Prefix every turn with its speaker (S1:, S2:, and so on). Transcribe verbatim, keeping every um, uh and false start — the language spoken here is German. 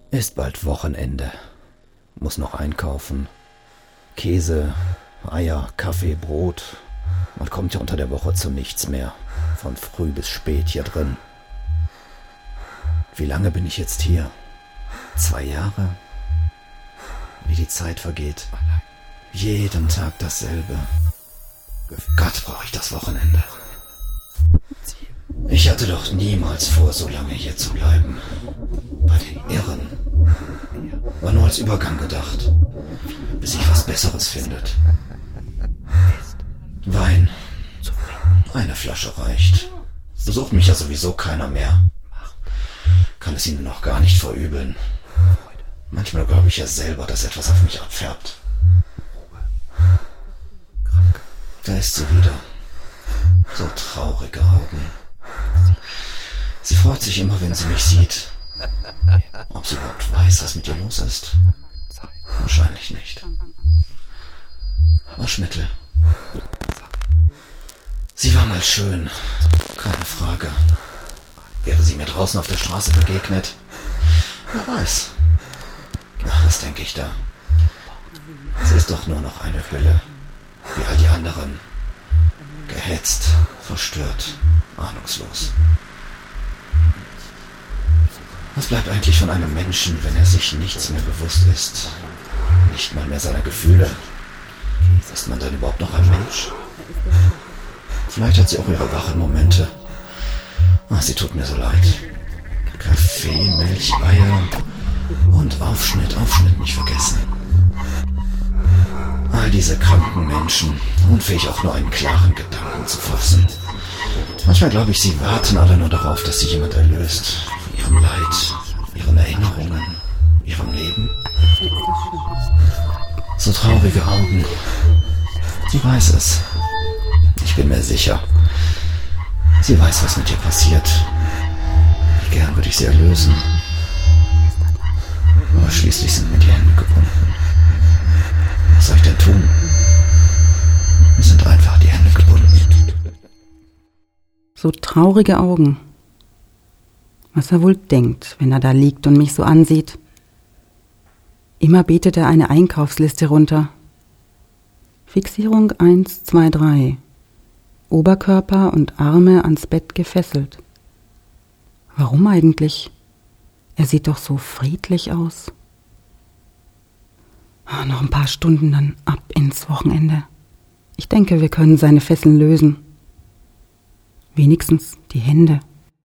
S1: Ist bald Wochenende. Muss noch einkaufen. Käse, Eier, Kaffee, Brot. Man kommt ja unter der Woche zu nichts mehr. Von früh bis spät hier drin. Wie lange bin ich jetzt hier? Zwei Jahre? Wie die Zeit vergeht. Jeden Tag dasselbe. Gott, brauche ich das Wochenende. Ich hatte doch niemals vor, so lange hier zu bleiben. Bei den Irren. War nur als Übergang gedacht. Bis sich was Besseres findet. Wein. Eine Flasche reicht. Besucht mich ja sowieso keiner mehr. Kann es ihnen noch gar nicht verübeln. Manchmal glaube ich ja selber, dass etwas auf mich abfärbt. Da ist sie wieder. So traurige Augen. Sie freut sich immer, wenn sie mich sieht. Ob sie überhaupt weiß, was mit ihr los ist? Wahrscheinlich nicht. Waschmittel. Sie war mal schön. Keine Frage. Wäre sie mir draußen auf der Straße begegnet? Wer weiß. Ach, was denke ich da? Sie ist doch nur noch eine Hülle. Wie all die anderen. Gehetzt, verstört, ahnungslos. Was bleibt eigentlich von einem Menschen, wenn er sich nichts mehr bewusst ist? Nicht mal mehr seiner Gefühle. Ist man dann überhaupt noch ein Mensch? Vielleicht hat sie auch ihre wachen Momente. Ach, sie tut mir so leid. Kaffee, Milch, Eier und Aufschnitt, Aufschnitt nicht vergessen. All diese kranken Menschen, unfähig auch nur einen klaren Gedanken zu fassen. Manchmal glaube ich, sie warten alle nur darauf, dass sie jemand erlöst. Von ihrem Leid, ihren Erinnerungen, ihrem Leben. So traurige Augen. Sie weiß es. Ich bin mir sicher. Sie weiß, was mit ihr passiert. Wie gern würde ich sie erlösen. Aber schließlich sind mir die Hände gebunden. Was soll ich denn tun? Mir sind einfach die Hände gebunden.
S2: So traurige Augen. Was er wohl denkt, wenn er da liegt und mich so ansieht. Immer betet er eine Einkaufsliste runter. Fixierung eins, zwei, drei. Oberkörper und Arme ans Bett gefesselt. Warum eigentlich? Er sieht doch so friedlich aus. Ah, noch ein paar Stunden, dann ab ins Wochenende. Ich denke, wir können seine Fesseln lösen. Wenigstens die Hände.